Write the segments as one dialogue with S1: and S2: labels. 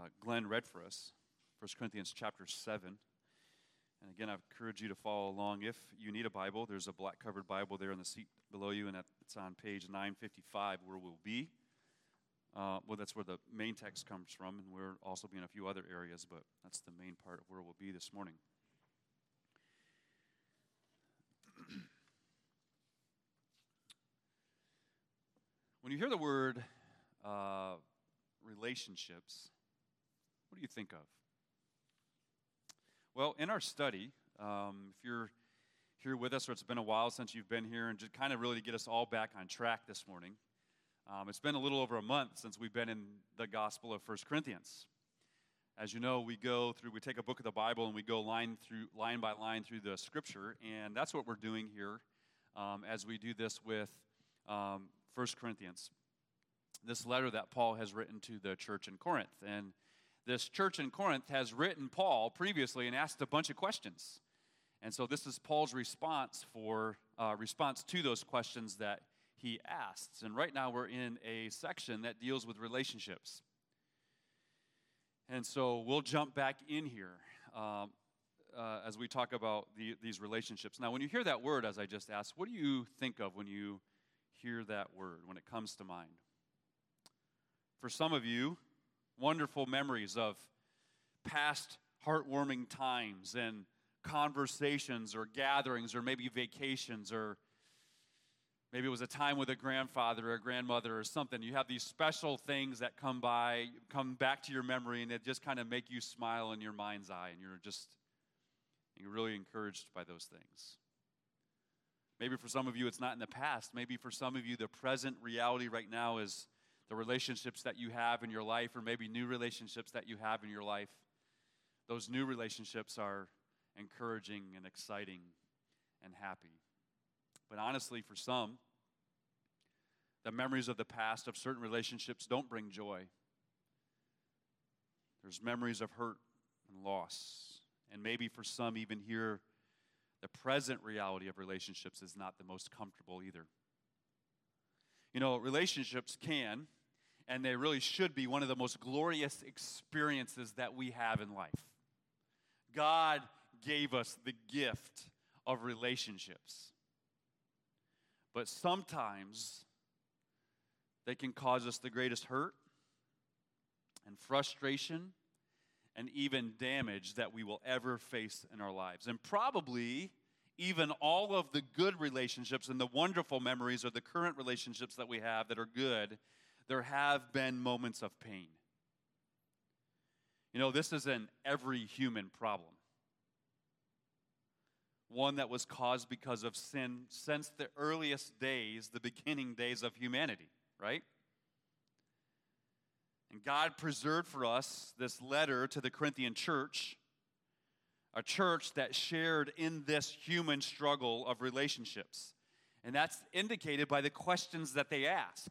S1: Glenn read for us, 1 Corinthians chapter 7. And again, I encourage you to follow along. If you need a Bible, there's a black-covered Bible there in the seat below you, and it's on page 955 where we'll be. That's where the main text comes from, and we'll also be in a few other areas, but that's the main part of where we'll be this morning. When you hear the word relationships, what do you think of? Well, in our study, if you're here with us or it's been a while since you've been here, and just kind of really to get us all back on track this morning, it's been a little over a month since we've been in the Gospel of 1 Corinthians. As you know, we take a book of the Bible and we go line by line through the Scripture, and that's what we're doing here as we do this with 1 Corinthians. This letter that Paul has written to the church in Corinth. And this church in Corinth has written Paul previously and asked a bunch of questions. And so this is Paul's response to those questions that he asks. And right now we're in a section that deals with relationships. And so we'll jump back in here as we talk about these relationships. Now, when you hear that word, as I just asked, what do you think of when you hear that word, when it comes to mind? For some of you, wonderful memories of past heartwarming times and conversations or gatherings or maybe vacations, or maybe it was a time with a grandfather or a grandmother or something. You have these special things that come back to your memory, and it just kind of make you smile in your mind's eye, and you're really encouraged by those things. Maybe for some of you it's not in the past. Maybe for some of you the present reality right now is the relationships that you have in your life, or maybe new relationships that you have in your life. Those new relationships are encouraging and exciting and happy. But honestly, for some, the memories of the past of certain relationships don't bring joy. There's memories of hurt and loss. And maybe for some, even here, the present reality of relationships is not the most comfortable either. You know, relationships can, and they really should be, one of the most glorious experiences that we have in life. God gave us the gift of relationships. But sometimes they can cause us the greatest hurt and frustration and even damage that we will ever face in our lives. And probably even all of the good relationships and the wonderful memories or the current relationships that we have that are good, there have been moments of pain. You know, this is an every human problem. One that was caused because of sin since the earliest days, the beginning days of humanity, right? And God preserved for us this letter to the Corinthian church, a church that shared in this human struggle of relationships. And that's indicated by the questions that they ask.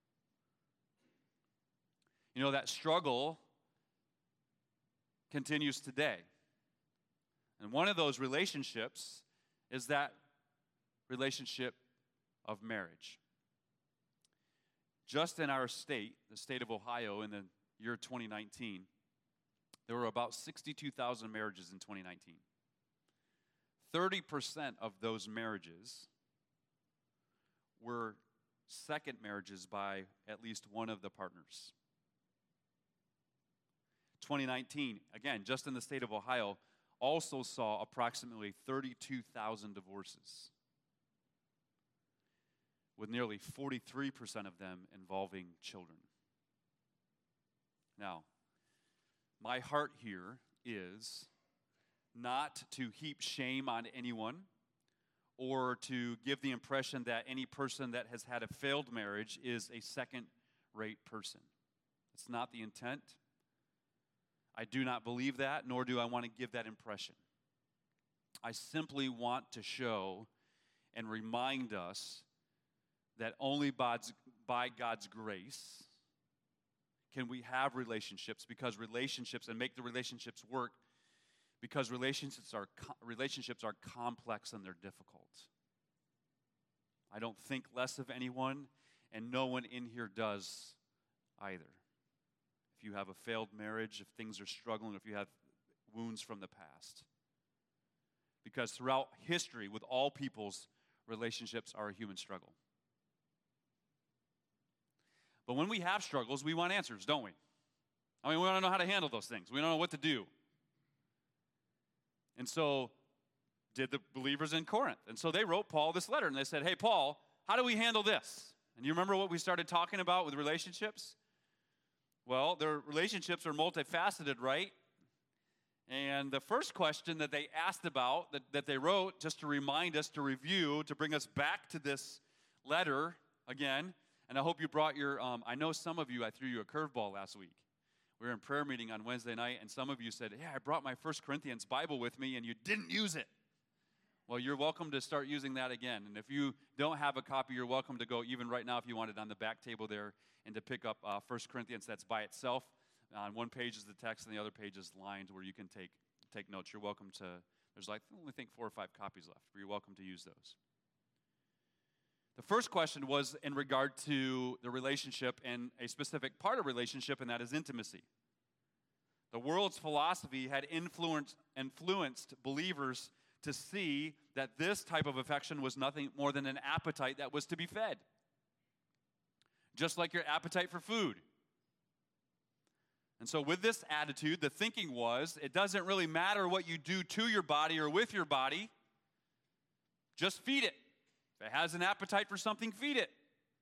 S1: You know, that struggle continues today. And one of those relationships is that relationship of marriage. Just in our state, the state of Ohio, in the year 2019, there were about 62,000 marriages in 2019. 30% of those marriages were second marriages by at least one of the partners. 2019, again, just in the state of Ohio, also saw approximately 32,000 divorces, with nearly 43% of them involving children. Now, my heart here is not to heap shame on anyone or to give the impression that any person that has had a failed marriage is a second-rate person. It's not the intent. I do not believe that, nor do I want to give that impression. I simply want to show and remind us that only by God's grace can we have relationships, and make the relationships work, because relationships are complex and they're difficult. I don't think less of anyone, and no one in here does either. If you have a failed marriage, if things are struggling, if you have wounds from the past. Because throughout history, with all peoples, relationships are a human struggle. But when we have struggles, we want answers, don't we? I mean, we want to know how to handle those things. We don't know what to do. And so did the believers in Corinth. And so they wrote Paul this letter, and they said, hey, Paul, how do we handle this? And you remember what we started talking about with relationships? Well, their relationships are multifaceted, right? And the first question that they asked about, that they wrote, just to remind us, to review, to bring us back to this letter again, and I hope you brought your, I know some of you, I threw you a curveball last week. We were in prayer meeting on Wednesday night, and some of you said, yeah, I brought my 1 Corinthians Bible with me, and you didn't use it. Well, you're welcome to start using that again. And if you don't have a copy, you're welcome to go, even right now, if you want it, on the back table there, and to pick up 1 Corinthians. That's by itself. On one page is the text, and the other page is lined where you can take notes. You're welcome to, there's like, I only think 4 or 5 copies left, but you're welcome to use those. The first question was in regard to the relationship and a specific part of relationship, and that is intimacy. The world's philosophy had influenced believers to see that this type of affection was nothing more than an appetite that was to be fed. Just like your appetite for food. And so with this attitude, the thinking was, it doesn't really matter what you do to your body or with your body, just feed it. If it has an appetite for something, feed it.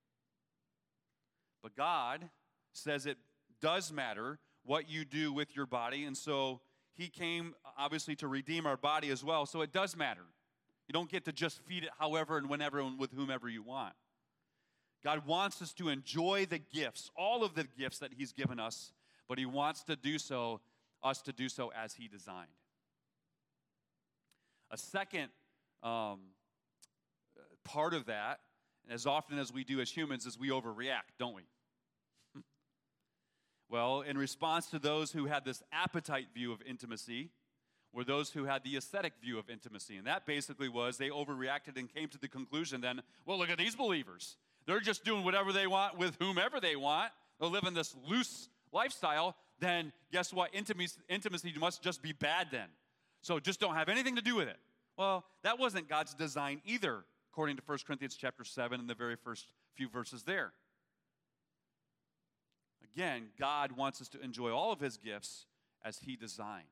S1: But God says it does matter what you do with your body, and so he came, obviously, to redeem our body as well, so it does matter. You don't get to just feed it however and whenever and with whomever you want. God wants us to enjoy the gifts, all of the gifts that he's given us, but he wants to do so, us to do so as he designed. A second part of that, and as often as we do as humans, is we overreact, don't we? Well, in response to those who had this appetite view of intimacy, were those who had the aesthetic view of intimacy. And that basically was they overreacted and came to the conclusion then, well, look at these believers. They're just doing whatever they want with whomever they want. They're living this loose lifestyle. Then guess what? Intimacy must just be bad then. So just don't have anything to do with it. Well, that wasn't God's design either, according to 1 Corinthians chapter 7 and the very first few verses there. Again, God wants us to enjoy all of his gifts as he designed.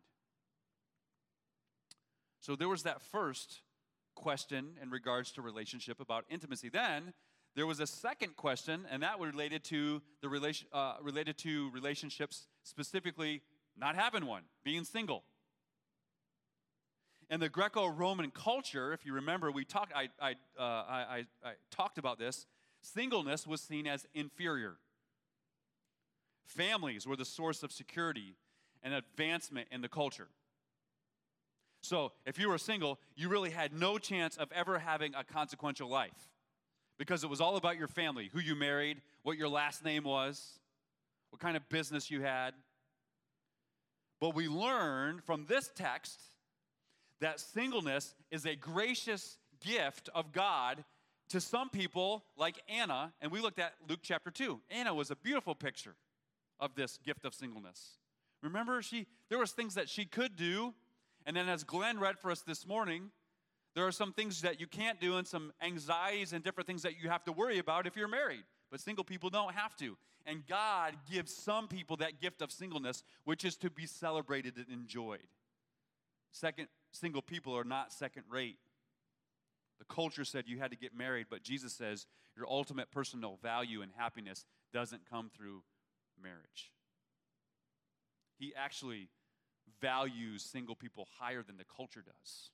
S1: So there was that first question in regards to relationship about intimacy. Then there was a second question, and that related to relationships, specifically not having one, being single. In the Greco-Roman culture, if you remember, I talked about this. Singleness was seen as inferior. Families were the source of security and advancement in the culture. So if you were single, you really had no chance of ever having a consequential life because it was all about your family, who you married, what your last name was, what kind of business you had. But we learn from this text that singleness is a gracious gift of God to some people like Anna, and we looked at Luke chapter 2. Anna was a beautiful picture of this gift of singleness. Remember, there was things that she could do, and then as Glenn read for us this morning, there are some things that you can't do and some anxieties and different things that you have to worry about if you're married. But single people don't have to. And God gives some people that gift of singleness, which is to be celebrated and enjoyed. Single people are not second rate. The culture said you had to get married, but Jesus says your ultimate personal value and happiness doesn't come through marriage. He actually values single people higher than the culture does.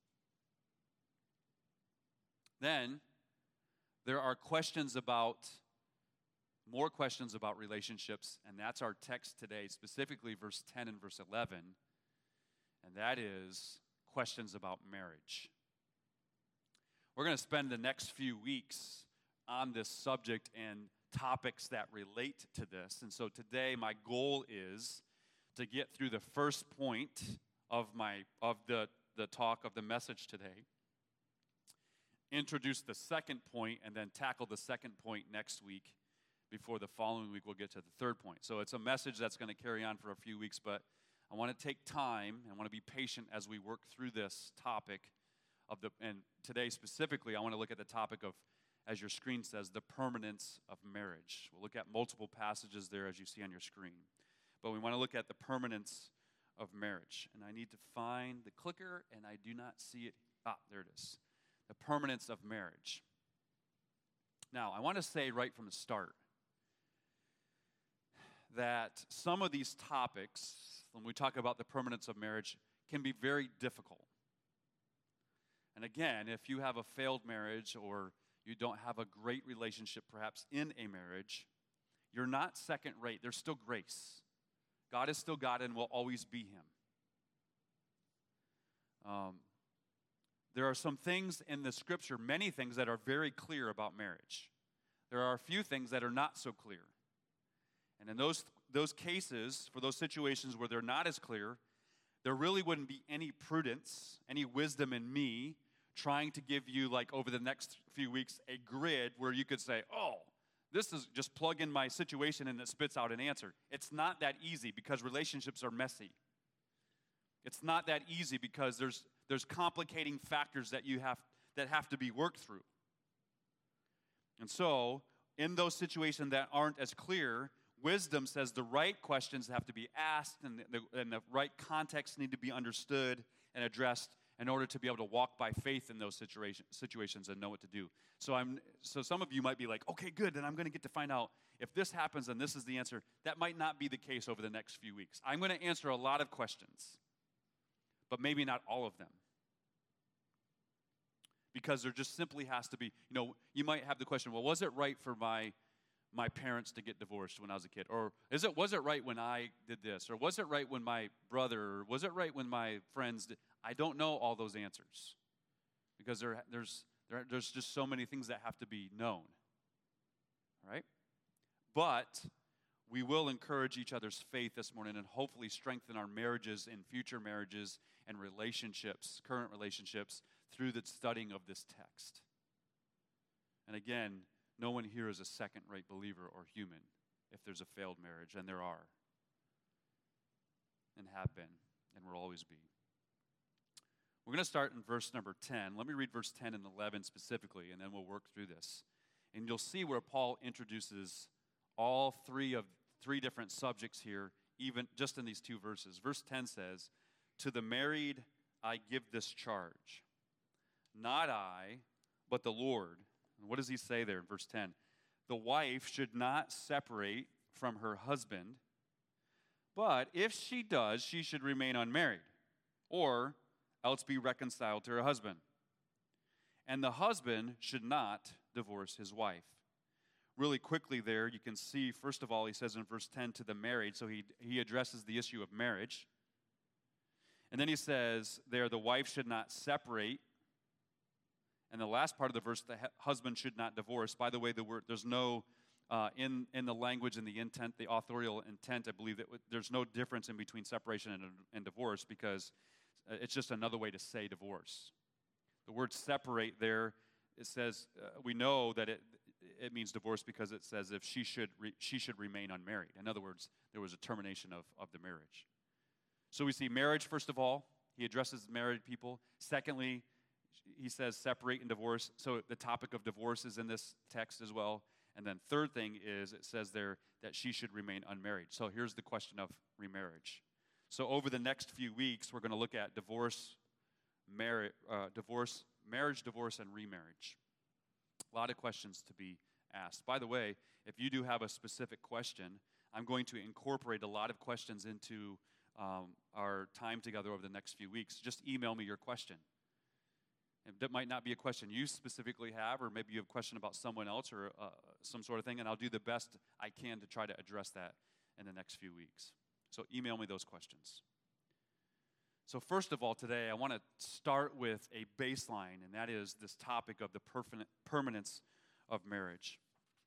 S1: Then there are more questions about relationships, and that's our text today, specifically verse 10 and verse 11, and that is questions about marriage. We're going to spend the next few weeks on this subject and topics that relate to this. And so today my goal is to get through the first point of the talk of the message today, introduce the second point, and then tackle the second point next week, before the following week we'll get to the third point. So it's a message that's going to carry on for a few weeks, but I want to take time and want to be patient as we work through this topic and today specifically I want to look at the topic of, as your screen says, the permanence of marriage. We'll look at multiple passages there as you see on your screen. But we want to look at the permanence of marriage. And I need to find the clicker, and I do not see it. There it is. The permanence of marriage. Now, I want to say right from the start that some of these topics, when we talk about the permanence of marriage, can be very difficult. And again, if you have a failed marriage or you don't have a great relationship perhaps in a marriage, you're not second rate. There's still grace. God is still God and will always be Him. There are some things in the Scripture, many things that are very clear about marriage. There are a few things that are not so clear. And in those cases, for those situations where they're not as clear, there really wouldn't be any prudence, any wisdom in me trying to give you, like over the next few weeks, a grid where you could say, oh, this is just plug in my situation and it spits out an answer. It's not that easy because relationships are messy. It's not that easy because there's complicating factors that have to be worked through. And so, in those situations that aren't as clear, wisdom says the right questions have to be asked and the right context need to be understood and addressed in order to be able to walk by faith in those situations and know what to do. So some of you might be like, okay, good, then I'm going to get to find out if this happens and this is the answer. That might not be the case over the next few weeks. I'm going to answer a lot of questions, but maybe not all of them. Because there just simply has to be, you might have the question, well, was it right for my parents to get divorced when I was a kid? Or was it right when I did this? Or was it right when my brother, or was it right when my friends did? I don't know all those answers. Because there's just so many things that have to be known. All right? But we will encourage each other's faith this morning and hopefully strengthen our marriages and future marriages and relationships, current relationships, through the studying of this text. And again, no one here is a second-rate believer or human if there's a failed marriage, and there are, and have been, and will always be. We're going to start in verse number 10. Let me read verse 10 and 11 specifically, and then we'll work through this. And you'll see where Paul introduces all three different subjects here, even just in these two verses. Verse 10 says, "To the married I give this charge, not I, but the Lord." And what does he say there in verse 10? "The wife should not separate from her husband, but if she does, she should remain unmarried, or else be reconciled to her husband. And the husband should not divorce his wife." Really quickly there, you can see, first of all, he says in verse 10, to the married, so he addresses the issue of marriage. And then he says there, the wife should not separate. And the last part of the verse, the husband should not divorce. By the way, the word, there's no, in the language and the intent, the authorial intent, I believe that there's no difference in between separation and divorce because it's just another way to say divorce. The word separate there, it says, we know that it means divorce because it says if she should remain unmarried. In other words, there was a termination of the marriage. So we see marriage, first of all. He addresses married people. Secondly, he says separate and divorce. So the topic of divorce is in this text as well. And then third thing is it says there that she should remain unmarried. So here's the question of remarriage. So over the next few weeks, we're going to look at marriage, divorce, and remarriage. A lot of questions to be asked. By the way, if you do have a specific question, I'm going to incorporate a lot of questions into our time together over the next few weeks. Just email me your question. And that might not be a question you specifically have, or maybe you have a question about someone else or some sort of thing, and I'll do the best I can to try to address that in the next few weeks. So email me those questions. So first of all, today, I want to start with a baseline, and that is this topic of the permanence of marriage.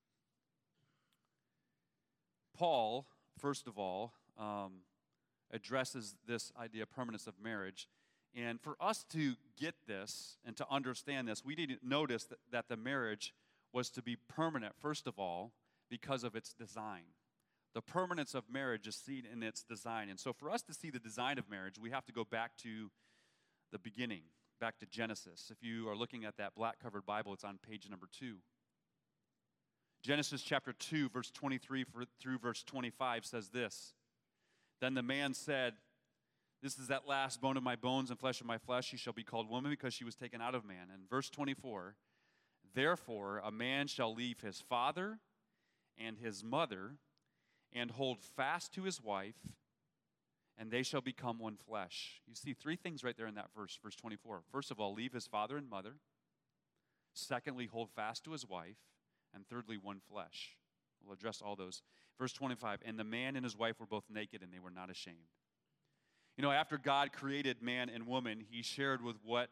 S1: Paul, first of all, addresses this idea of permanence of marriage. And for us to get this and to understand this, we need to notice that the marriage was to be permanent, first of all, because of its design. The permanence of marriage is seen in its design. And so for us to see the design of marriage, we have to go back to the beginning, back to Genesis. If you are looking at that black-covered Bible, it's on page number 2. Genesis chapter 2, verse 23 through verse 25 says this. Then the man said, this is that last bone of my bones and flesh of my flesh. She shall be called woman because she was taken out of man. And verse 24, therefore a man shall leave his father and his mother and hold fast to his wife, and they shall become one flesh. You see 3 things right there in that verse 24. First of all, leave his father and mother. Secondly, hold fast to his wife. And thirdly, one flesh. We'll address all those. Verse 25, and the man and his wife were both naked, and they were not ashamed. You know, after God created man and woman, he shared what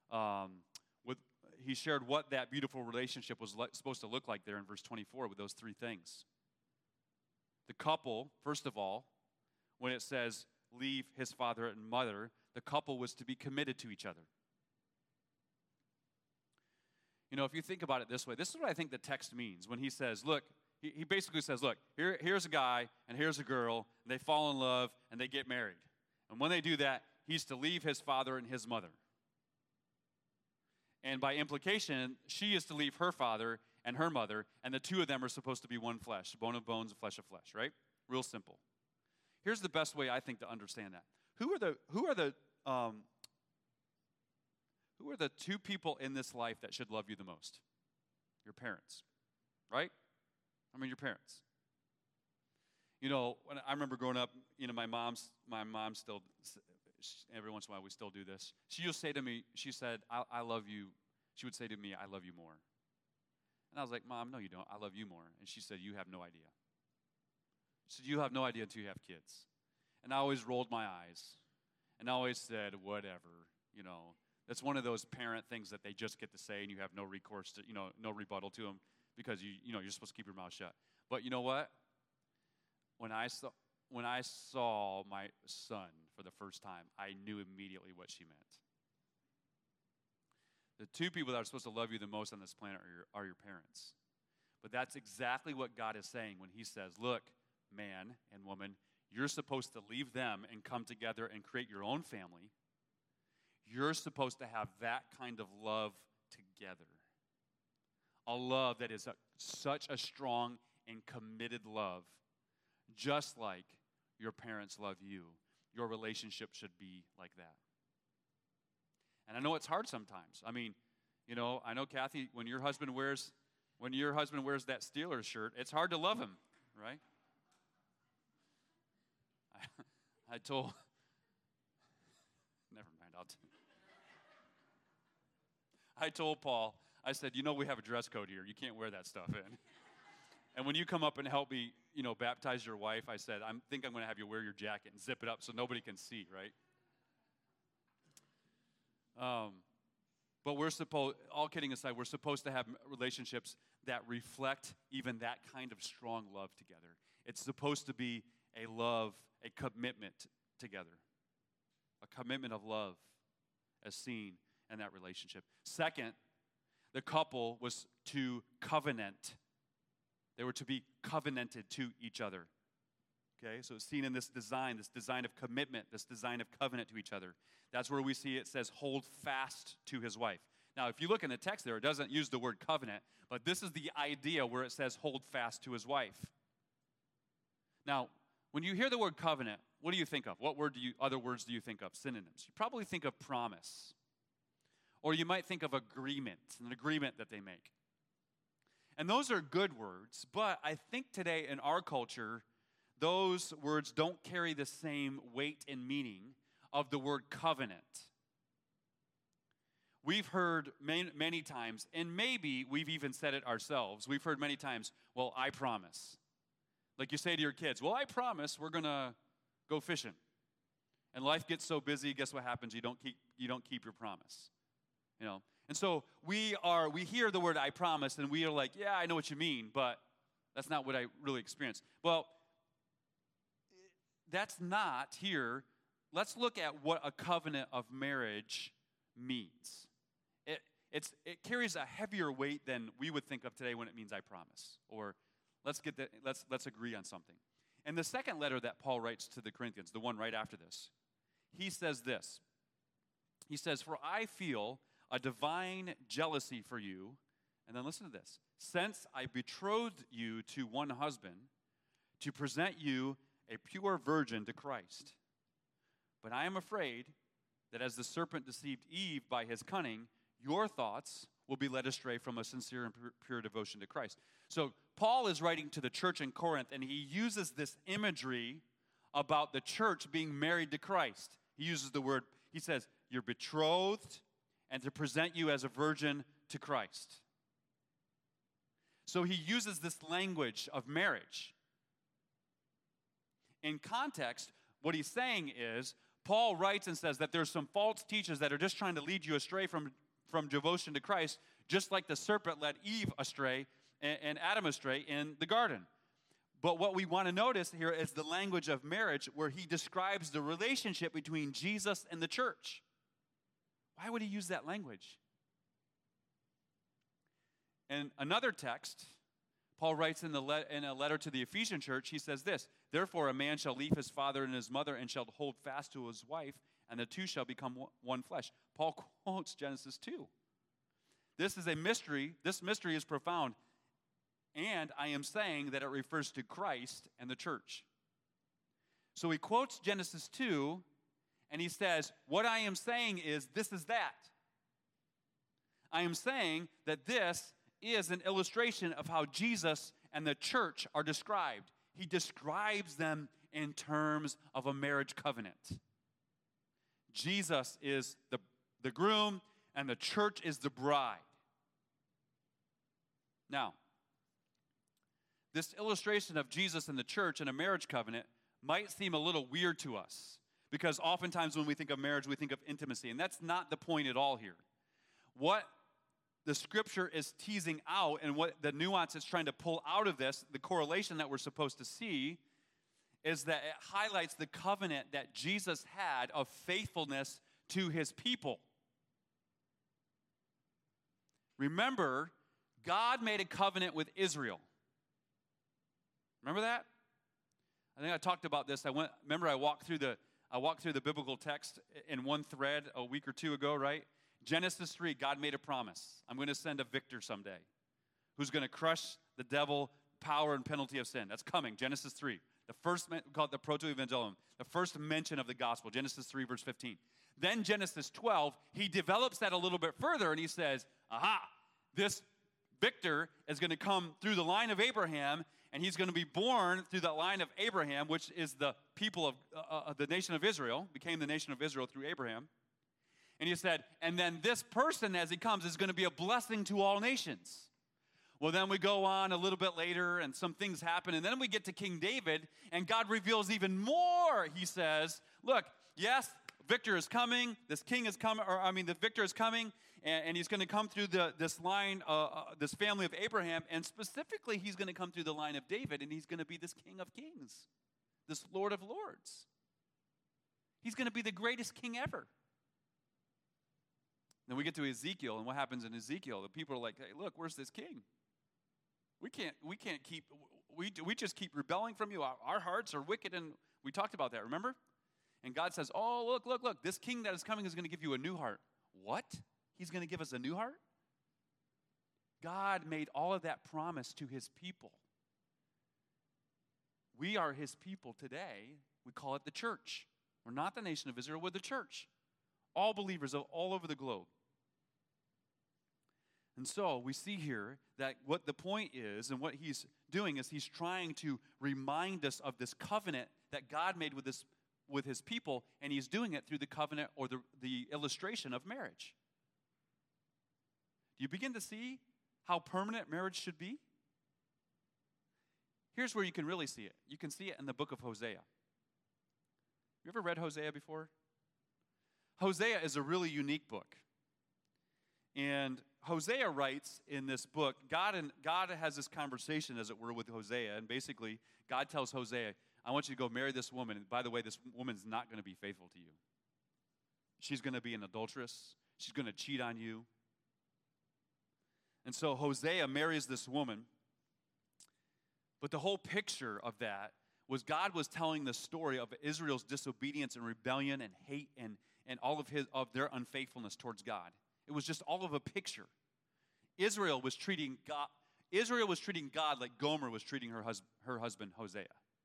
S1: that beautiful relationship was supposed to look like there in verse 24 with those 3 things. The couple, first of all, when it says leave his father and mother, the couple was to be committed to each other. You know, if you think about it this way, this is what I think the text means when he says, look, he basically says, look, here's a guy and here's a girl, and they fall in love and they get married. And when they do that, he's to leave his father and his mother. And by implication, she is to leave her father and her mother, and the 2 of them are supposed to be one flesh, bone of bones and flesh of flesh, right? Real simple. Here's the best way I think to understand that. Who are the 2 people in this life that should love you the most? Your parents, right? I mean, your parents. You know, when I remember growing up, you know, my mom still, every once in a while we still do this. She used to say to me, she said, I love you. She would say to me, I love you more. And I was like, Mom, no, you don't. I love you more. And she said, you have no idea. She said, you have no idea until you have kids. And I always rolled my eyes. And I always said, whatever, you know. That's one of those parent things that they just get to say, and you have no recourse to, you know, no rebuttal to them because you know you're supposed to keep your mouth shut. But you know what? When I saw my son for the first time, I knew immediately what she meant. The 2 people that are supposed to love you the most on this planet are your parents. But that's exactly what God is saying when he says, look, man and woman, you're supposed to leave them and come together and create your own family. You're supposed to have that kind of love together. A love that is such a strong and committed love, just like your parents love you. Your relationship should be like that. And I know it's hard sometimes. I mean, you know, I know, Kathy, when your husband wears that Steelers shirt, it's hard to love him, right? I told, never mind, I told Paul, I said, you know, we have a dress code here. You can't wear that stuff in. And when you come up and help me, you know, baptize your wife, I said, I think I'm going to have you wear your jacket and zip it up so nobody can see, right? But we're supposed, all kidding aside, we're supposed to have relationships that reflect even that kind of strong love together. It's supposed to be a love, a commitment together. A commitment of love as seen in that relationship. Second, the couple was to covenant. They were to be covenanted to each other. Okay, so it's seen in this design of commitment, this design of covenant to each other. That's where we see it says, hold fast to his wife. Now, if you look in the text there, it doesn't use the word covenant, but this is the idea where it says, hold fast to his wife. Now, when you hear the word covenant, what do you think of? What other words do you think of? Synonyms. You probably think of promise. Or you might think of agreement, an agreement that they make. And those are good words, but I think today in our culture, those words don't carry the same weight and meaning of the word covenant. We've heard many times, and maybe we've even said it ourselves, we've heard many times, well, I promise. Like you say to your kids, well, I promise we're going to go fishing. And life gets so busy, guess what happens? You don't keep your promise. You know? And so we hear the word I promise, and we are like, yeah, I know what you mean, but that's not what I really experienced. Well, that's not here. Let's look at what a covenant of marriage means. It carries a heavier weight than we would think of today when it means I promise, or Let's agree on something. And the second letter that Paul writes to the Corinthians, the one right after this, he says this. He says, "For I feel a divine jealousy for you," and then listen to this, "since I betrothed you to one husband to present you a pure virgin to Christ. But I am afraid that as the serpent deceived Eve by his cunning, your thoughts will be led astray from a sincere and pure devotion to Christ." So Paul is writing to the church in Corinth, and he uses this imagery about the church being married to Christ. He uses the word, he says, "You're betrothed, and to present you as a virgin to Christ." So he uses this language of marriage. In context, what he's saying is, Paul writes and says that there's some false teachers that are just trying to lead you astray from devotion to Christ, just like the serpent led Eve astray and Adam astray in the garden. But what we want to notice here is the language of marriage, where he describes the relationship between Jesus and the church. Why would he use that language? In another text, Paul writes in a letter to the Ephesian church, he says this, "Therefore a man shall leave his father and his mother and shall hold fast to his wife, and the two shall become one flesh." Paul quotes Genesis 2. This is a mystery. This mystery is profound. And I am saying that it refers to Christ and the church. So he quotes Genesis 2, and he says, what I am saying is this is that. I am saying that this is an illustration of how Jesus and the church are described. He describes them in terms of a marriage covenant. Jesus is the groom, and the church is the bride. Now, this illustration of Jesus and the church in a marriage covenant might seem a little weird to us, because oftentimes when we think of marriage, we think of intimacy, and that's not the point at all here. What the scripture is teasing out, and what the nuance it's trying to pull out of this, the correlation that we're supposed to see, is that it highlights the covenant that Jesus had of faithfulness to his people. Remember, God made a covenant with Israel. Remember that? I think I talked about this. I walked through the biblical text in one thread a week or two ago, right? Genesis 3, God made a promise. I'm going to send a victor someday who's going to crush the devil, power, and penalty of sin. That's coming, Genesis 3. The first, we call it the proto-evangelium, the first mention of the gospel, Genesis 3, verse 15. Then Genesis 12, he develops that a little bit further, and he says, this victor is going to come through the line of Abraham, and he's going to be born through the line of Abraham, which is the people of the nation of Israel, became the nation of Israel through Abraham. And he said, and then this person, as he comes, is going to be a blessing to all nations. Well, then we go on a little bit later, and some things happen, and then we get to King David, and God reveals even more. He says, look, yes, victor is coming, this king is coming, the victor is coming, and he's going to come through this line, this family of Abraham, and specifically he's going to come through the line of David, and he's going to be this King of Kings, this Lord of Lords. He's going to be the greatest king ever. Then we get to Ezekiel, and what happens in Ezekiel? The people are like, hey, look, where's this king? We just keep rebelling from you. Our hearts are wicked, and we talked about that, remember? And God says, oh, look, this king that is coming is going to give you a new heart. What? He's going to give us a new heart? God made all of that promise to his people. We are his people today. We call it the church. We're not the nation of Israel, we're the church. All believers all over the globe. And so we see here that what the point is, and what he's doing is he's trying to remind us of this covenant that God made with his people, and he's doing it through the covenant or the illustration of marriage. Do you begin to see how permanent marriage should be? Here's where you can really see it. You can see it in the book of Hosea. You ever read Hosea before? Hosea is a really unique book. And Hosea writes in this book, God has this conversation, as it were, with Hosea. And basically, God tells Hosea, I want you to go marry this woman. And by the way, this woman's not going to be faithful to you. She's going to be an adulteress. She's going to cheat on you. And so Hosea marries this woman. But the whole picture of that was God was telling the story of Israel's disobedience and rebellion and hate and all of their unfaithfulness towards God. It was just all of a picture. Israel was treating God like Gomer was treating her husband Hosea.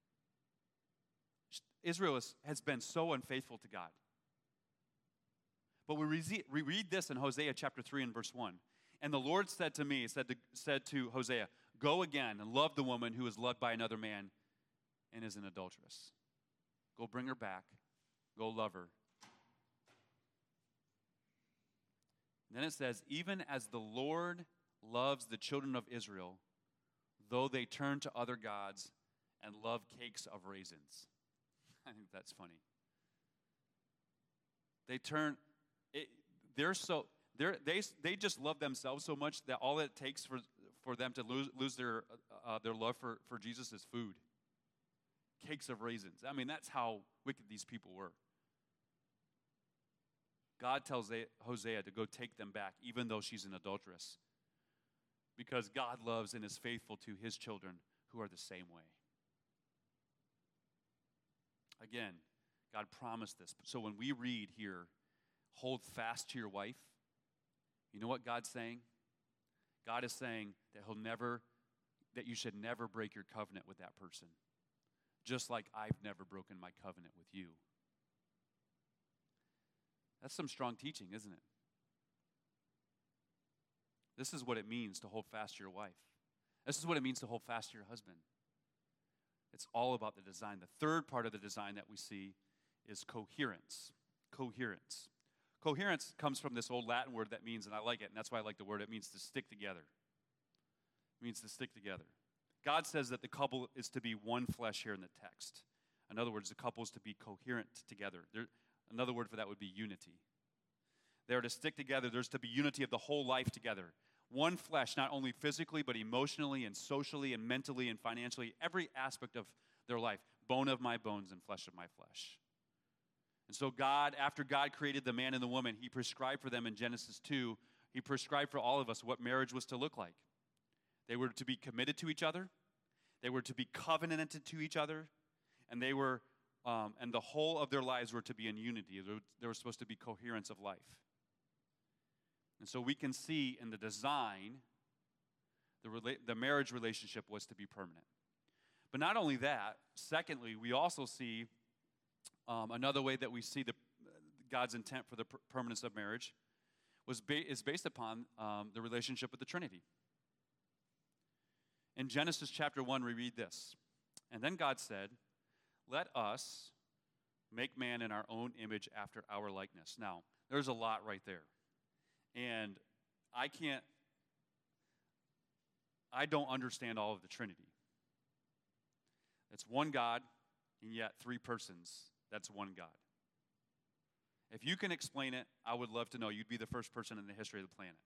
S1: Israel has been so unfaithful to God. But we read this in Hosea chapter 3 and verse 1. And the Lord said to Hosea, go again and love the woman who is loved by another man and is an adulteress. Go bring her back. Go love her. And then it says, even as the Lord loves the children of Israel, though they turn to other gods and love cakes of raisins. I think that's funny. They just love themselves so much that all it takes for them to lose their love for Jesus is food. Cakes of raisins. I mean, that's how wicked these people were. God tells Hosea to go take them back, even though she's an adulteress. Because God loves and is faithful to his children who are the same way. Again, God promised this. So when we read here, hold fast to your wife, you know what God's saying? God is saying that you should never break your covenant with that person. Just like I've never broken my covenant with you. That's some strong teaching, isn't it? This is what it means to hold fast to your wife. This is what it means to hold fast to your husband. It's all about the design. The third part of the design that we see is coherence. Coherence. Coherence comes from this old Latin word that means, and I like it, and that's why I like the word, it means to stick together. It means to stick together. God says that the couple is to be one flesh here in the text. In other words, the couple is to be coherent together. Another word for that would be unity. They are to stick together. There's to be unity of the whole life together. One flesh, not only physically, but emotionally and socially and mentally and financially, every aspect of their life. Bone of my bones and flesh of my flesh. And so God, after God created the man and the woman, he prescribed for them in Genesis 2, he prescribed for all of us what marriage was to look like. They were to be committed to each other. They were to be covenanted to each other. And and the whole of their lives were to be in unity. There was supposed to be coherence of life. And so we can see in the design, the marriage relationship was to be permanent. But not only that, secondly, we also see another way that we see God's intent for the permanence of marriage is based upon the relationship with the Trinity. In Genesis chapter 1, we read this. And then God said, let us make man in our own image after our likeness. Now, there's a lot right there. And I don't understand all of the Trinity. It's one God, and yet three persons. That's one God. If you can explain it, I would love to know. You'd be the first person in the history of the planet.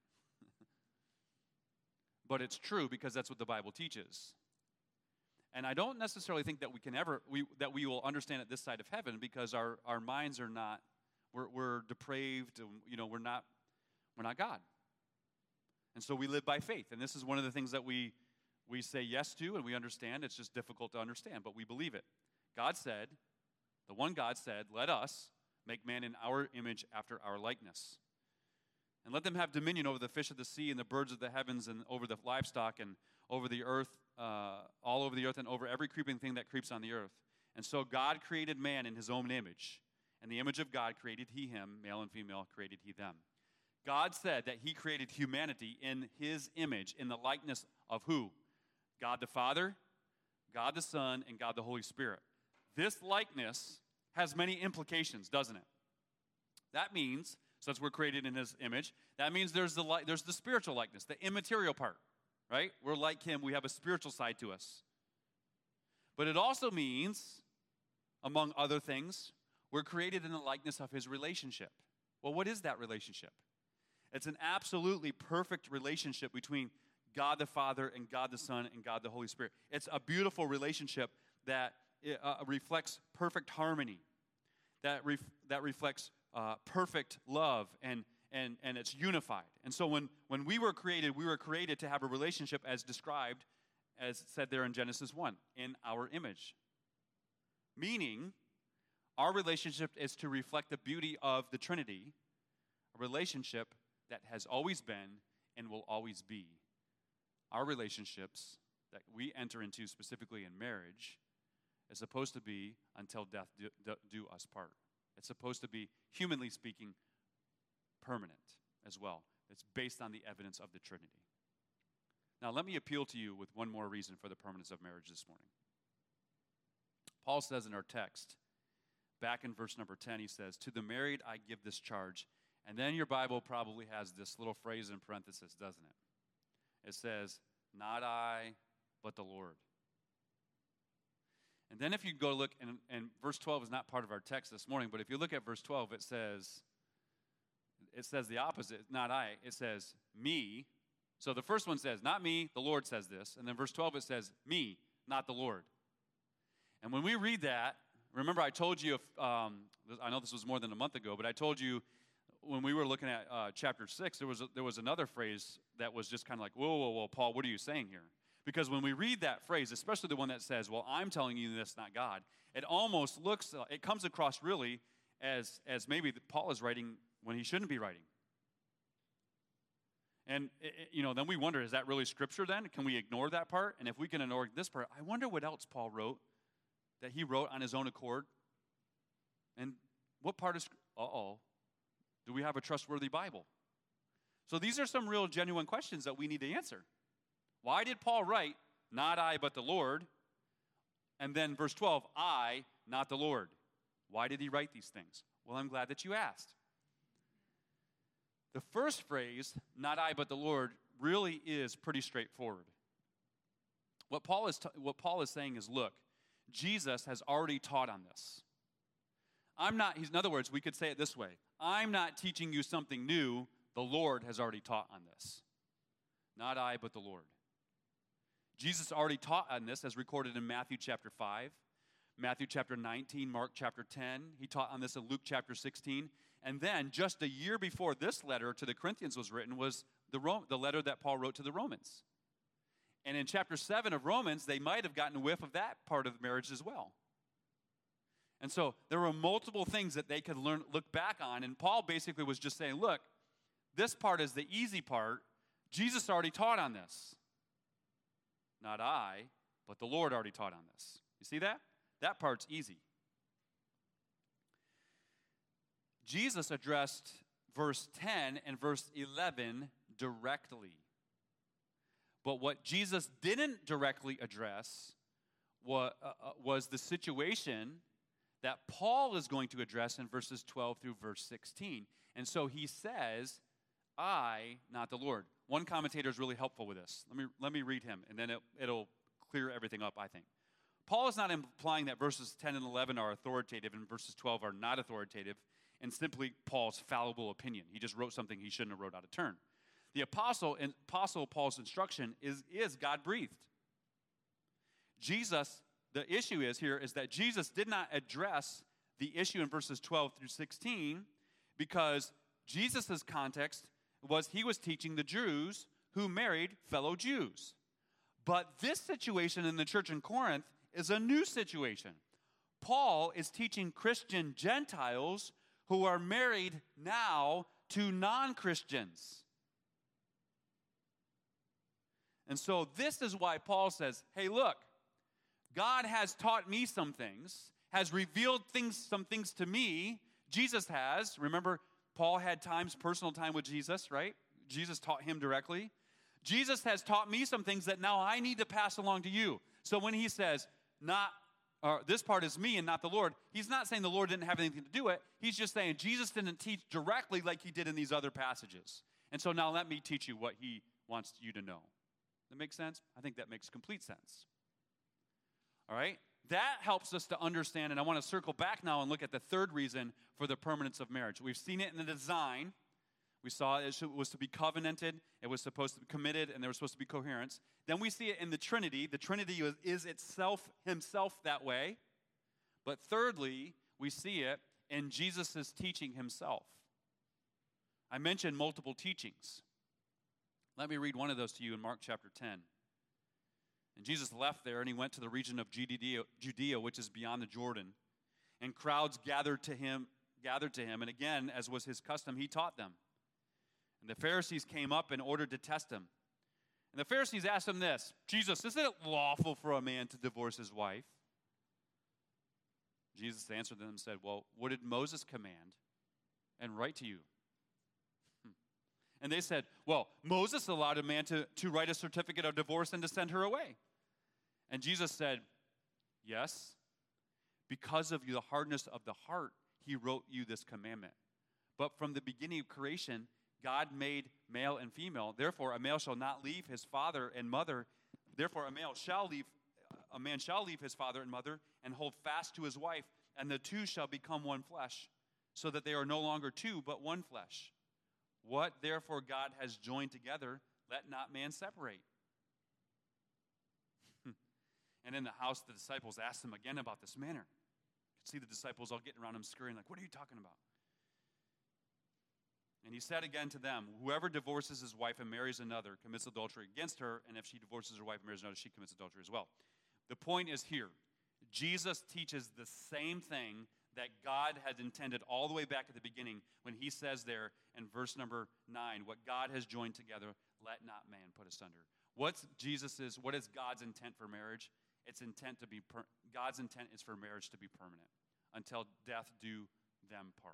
S1: But it's true because that's what the Bible teaches. And I don't necessarily think that we will understand it this side of heaven because our minds are not, we're depraved, we're not God. And so we live by faith. And this is one of the things that we say yes to and we understand. It's just difficult to understand, but we believe it. The one God said, let us make man in our image after our likeness. And let them have dominion over the fish of the sea and the birds of the heavens and over the livestock and over the earth, all over the earth and over every creeping thing that creeps on the earth. And so God created man in his own image. In the image of God created he him, male and female created he them. God said that he created humanity in his image, in the likeness of who? God the Father, God the Son, and God the Holy Spirit. This likeness has many implications, doesn't it? That means, since we're created in his image, that means there's the spiritual likeness, the immaterial part, right? We're like him. We have a spiritual side to us. But it also means, among other things, we're created in the likeness of his relationship. Well, what is that relationship? It's an absolutely perfect relationship between God the Father and God the Son and God the Holy Spirit. It's a beautiful relationship that reflects perfect harmony, that reflects perfect love, and it's unified. And so when we were created to have a relationship as described as it said there in Genesis 1, in our image. Meaning, our relationship is to reflect the beauty of the Trinity, a relationship that has always been and will always be. Our relationships that we enter into specifically in marriage is supposed to be until death do us part. It's supposed to be, humanly speaking, permanent as well. It's based on the evidence of the Trinity. Now, let me appeal to you with one more reason for the permanence of marriage this morning. Paul says in our text, back in verse number 10, he says, "To the married I give this charge." And then your Bible probably has this little phrase in parenthesis, doesn't it? It says, "Not I, but the Lord." And then if you go look, and verse 12 is not part of our text this morning, but if you look at verse 12, it says the opposite, not I. It says, me. So the first one says, not me, the Lord says this. And then verse 12, it says, me, not the Lord. And when we read that, remember I told you, I know this was more than a month ago, but I told you when we were looking at chapter 6, there was another phrase that was just kind of like, whoa, Paul, what are you saying here? Because when we read that phrase, especially the one that says, well, I'm telling you this, not God, it almost looks, it comes across really as maybe Paul is writing when he shouldn't be writing. And, then we wonder, is that really Scripture then? Can we ignore that part? And if we can ignore this part, I wonder what else Paul wrote that he wrote on his own accord. And what part is, do we have a trustworthy Bible? So these are some real genuine questions that we need to answer. Why did Paul write, not I, but the Lord? And then verse 12, I, not the Lord. Why did he write these things? Well, I'm glad that you asked. The first phrase, not I, but the Lord, really is pretty straightforward. What Paul is saying is, look, Jesus has already taught on this. In other words, we could say it this way. I'm not teaching you something new. The Lord has already taught on this. Not I, but the Lord. Jesus already taught on this as recorded in Matthew chapter 5, Matthew chapter 19, Mark chapter 10. He taught on this in Luke chapter 16. And then just a year before this letter to the Corinthians was written was the letter that Paul wrote to the Romans. And in chapter 7 of Romans, they might have gotten a whiff of that part of marriage as well. And so there were multiple things that they could look back on. And Paul basically was just saying, look, this part is the easy part. Jesus already taught on this. Not I, but the Lord already taught on this. You see that? That part's easy. Jesus addressed verse 10 and verse 11 directly. But what Jesus didn't directly address was the situation that Paul is going to address in verses 12 through verse 16. And so he says, I, not the Lord. One commentator is really helpful with this. Let me read him, and then it'll clear everything up, I think. Paul is not implying that verses 10 and 11 are authoritative and verses 12 are not authoritative and simply Paul's fallible opinion. He just wrote something he shouldn't have wrote out of turn. The apostle Paul's instruction is God-breathed. The issue is that Jesus did not address the issue in verses 12 through 16 because Jesus' context was he was teaching the Jews who married fellow Jews. But this situation in the church in Corinth is a new situation. Paul is teaching Christian Gentiles who are married now to non-Christians. And so this is why Paul says, hey, look, God has taught me some things, has revealed some things to me. Jesus has. Remember, Paul had personal time with Jesus, right? Jesus taught him directly. Jesus has taught me some things that now I need to pass along to you. So when he says, this part is me and not the Lord, he's not saying the Lord didn't have anything to do it. He's just saying Jesus didn't teach directly like he did in these other passages. And so now let me teach you what he wants you to know. That makes sense? I think that makes complete sense. All right? That helps us to understand, and I want to circle back now and look at the third reason for the permanence of marriage. We've seen it in the design. We saw it was to be covenanted, it was supposed to be committed, and there was supposed to be coherence. Then we see it in the Trinity. The Trinity is itself, himself that way. But thirdly, we see it in Jesus' teaching himself. I mentioned multiple teachings. Let me read one of those to you in Mark chapter 10. And Jesus left there, and he went to the region of Judea, which is beyond the Jordan. And crowds gathered to him, and again, as was his custom, he taught them. And the Pharisees came up in order to test him. And the Pharisees asked him this, Jesus, isn't it lawful for a man to divorce his wife? Jesus answered them and said, well, what did Moses command and write to you? And they said, well, Moses allowed a man to write a certificate of divorce and to send her away. And Jesus said, yes, because of the hardness of the heart, he wrote you this commandment. But from the beginning of creation, God made male and female. Therefore, a male shall not leave his father and mother. Therefore, a man shall leave his father and mother and hold fast to his wife, and the two shall become one flesh, so that they are no longer two, but one flesh. What therefore God has joined together, let not man separate. And in the house, the disciples asked him again about this matter. You could see the disciples all getting around him scurrying, like, what are you talking about? And he said again to them, whoever divorces his wife and marries another commits adultery against her, and if she divorces her wife and marries another, she commits adultery as well. The point is here, Jesus teaches the same thing that God had intended all the way back at the beginning when he says there in verse number 9, what God has joined together, let not man put asunder. What is God's intent for marriage? God's intent is for marriage to be permanent until death do them part.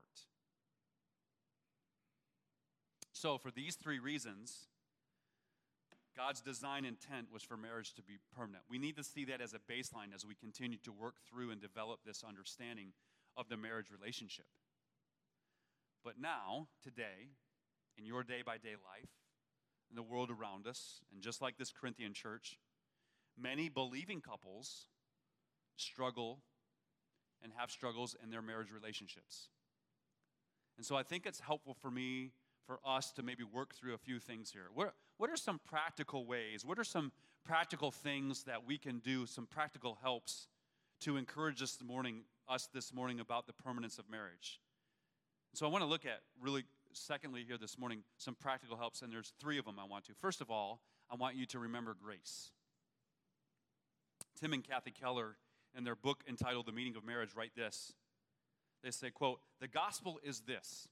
S1: So for these three reasons, God's design intent was for marriage to be permanent. We need to see that as a baseline as we continue to work through and develop this understanding of the marriage relationship. But now, today, in your day-by-day life, in the world around us, and just like this Corinthian church, many believing couples struggle and have struggles in their marriage relationships. And so I think it's helpful for us to maybe work through a few things here. What are some practical ways? What are some practical things that we can do, some practical helps to encourage us this morning about the permanence of marriage? So I want to look at really, secondly here this morning, some practical helps, and there's three of them I want to. First of all, I want you to remember grace. Tim and Kathy Keller, in their book entitled The Meaning of Marriage, write this. They say, quote, the gospel is this.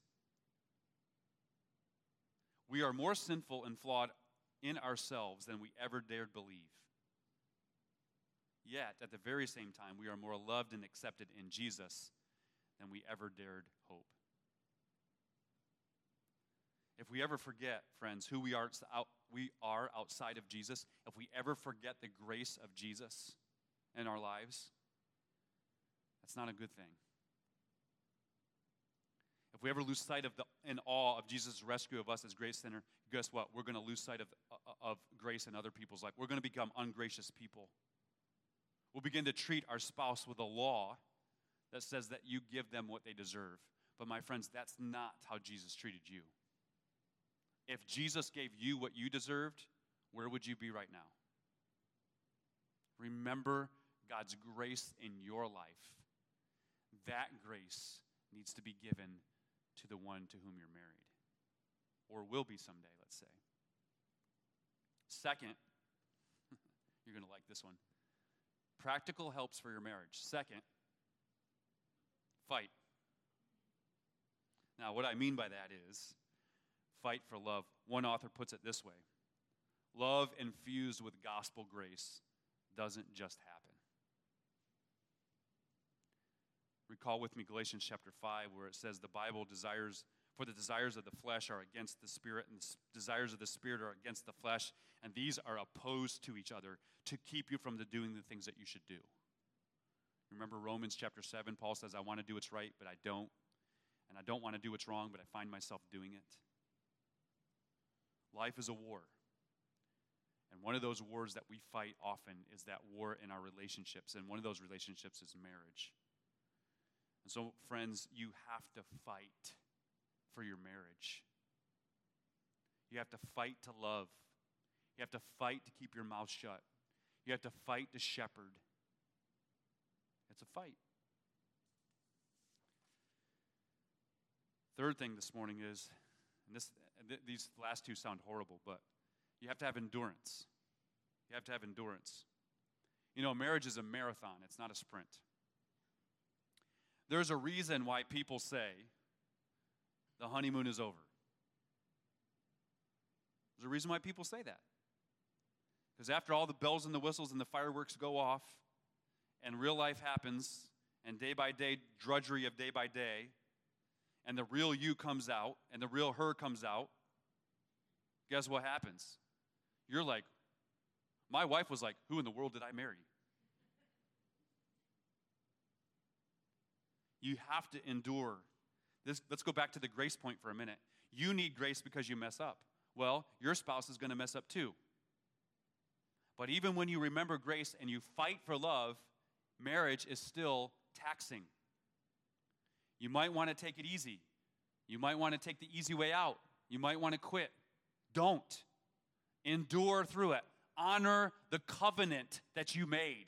S1: We are more sinful and flawed in ourselves than we ever dared believe. Yet, at the very same time, we are more loved and accepted in Jesus than we ever dared hope. If we ever forget, friends, who we are outside of Jesus, if we ever forget the grace of Jesus in our lives, that's not a good thing. If we ever lose sight in awe of Jesus' rescue of us as grace sinner, guess what? We're going to lose sight of grace in other people's life. We're going to become ungracious people. We'll begin to treat our spouse with a law that says that you give them what they deserve. But my friends, that's not how Jesus treated you. If Jesus gave you what you deserved, where would you be right now? Remember God's grace in your life. That grace needs to be given to the one to whom you're married, or will be someday, let's say. Second, you're going to like this one. Practical helps for your marriage. Second, fight. Now, what I mean by that is fight for love. One author puts it this way. Love infused with gospel grace doesn't just happen. Recall with me Galatians chapter 5, where it says the Bible desires of the flesh are against the spirit, and the desires of the spirit are against the flesh, and these are opposed to each other to keep you from doing the things that you should do. Remember Romans chapter 7, Paul says, I want to do what's right, but I don't. And I don't want to do what's wrong, but I find myself doing it. Life is a war. And one of those wars that we fight often is that war in our relationships, and one of those relationships is marriage. And so, friends, you have to fight for your marriage. You have to fight to love. You have to fight to keep your mouth shut. You have to fight to shepherd. It's a fight. Third thing this morning is, and these last two sound horrible, but you have to have endurance. You have to have endurance. You know, marriage is a marathon, it's not a sprint. There's a reason why people say the honeymoon is over. There's a reason why people say that. Because after all the bells and the whistles and the fireworks go off, and real life happens, and day by day, drudgery of day by day, and the real you comes out, and the real her comes out, guess what happens? You're like, my wife was like, who in the world did I marry? You have to endure this. Let's go back to the grace point for a minute. You need grace because you mess up. Well, your spouse is going to mess up too. But even when you remember grace and you fight for love, marriage is still taxing. You might want to take it easy. You might want to take the easy way out. You might want to quit. Don't. Endure through it. Honor the covenant that you made.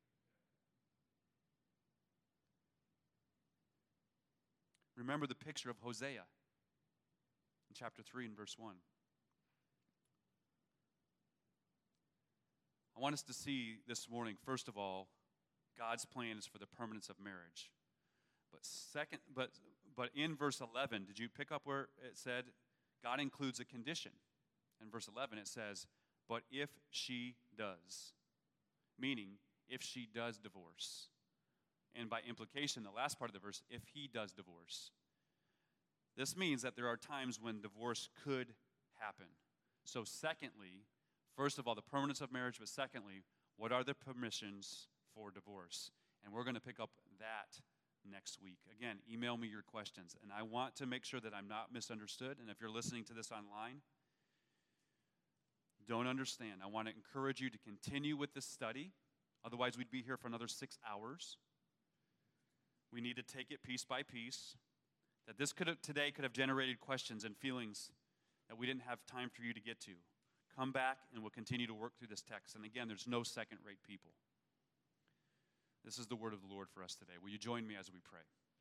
S1: Remember the picture of Hosea in chapter 3 and verse 1. I want us to see this morning, first of all, God's plan is for the permanence of marriage. But in verse 11, did you pick up where it said God includes a condition? In verse 11 it says, but if she does, meaning if she does divorce. And by implication, the last part of the verse, if he does divorce. This means that there are times when divorce could happen. So secondly, first of all, the permanence of marriage, but secondly, what are the permissions for divorce? And we're going to pick up that next week. Again, email me your questions. And I want to make sure that I'm not misunderstood. And if you're listening to this online, don't understand. I want to encourage you to continue with this study. Otherwise, we'd be here for another 6 hours. We need to take it piece by piece. That this today could have generated questions and feelings that we didn't have time for you to get to. Come back and we'll continue to work through this text. And again, there's no second-rate people. This is the word of the Lord for us today. Will you join me as we pray?